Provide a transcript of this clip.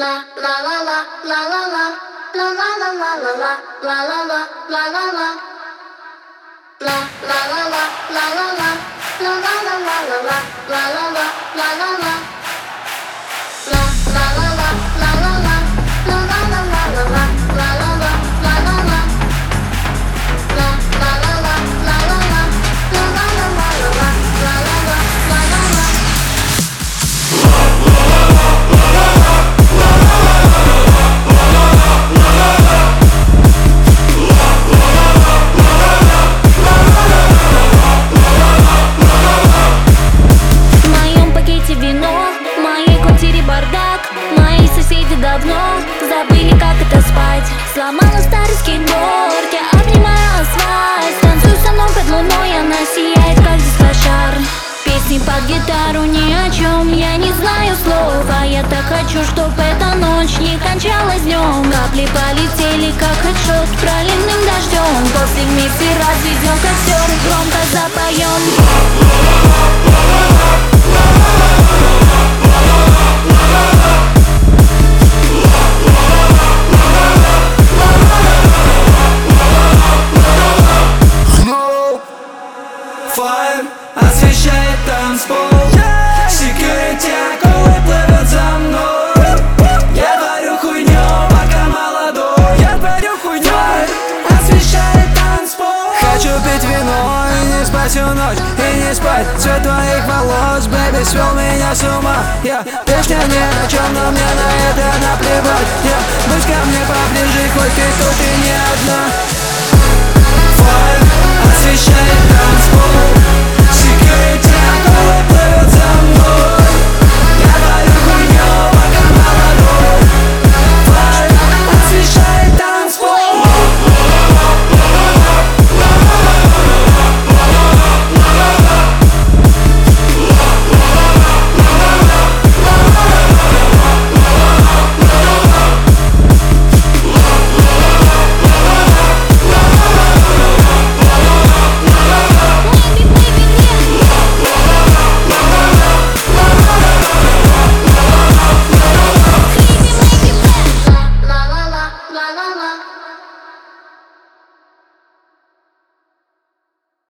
Давно забыли, как это спать. Сломала старый скейтборд, я обнимаю асфальт. Танцуй со мной под луной, она сияет, как дискошар. Песни под гитару ни о чем, я не знаю слов. А я так хочу, чтобы эта ночь не кончалась днем. Капли полетели, как хедшот, проливным дождем. После вместе разведем костер, громко запоем. Освещает танцпол, секьюрити акулы плывет за мной. Я творю хуйню, пока молодой. Я творю хуйню, освещает танцпол. Хочу пить вино и не спать всю ночь, и не спать. Цвет твоих волос, бэби, свел меня с ума. Песня ни о чем, но мне на это наплевать. Будь ко мне поближе, хоть ты тут и не одна. Флай освещает танцпол.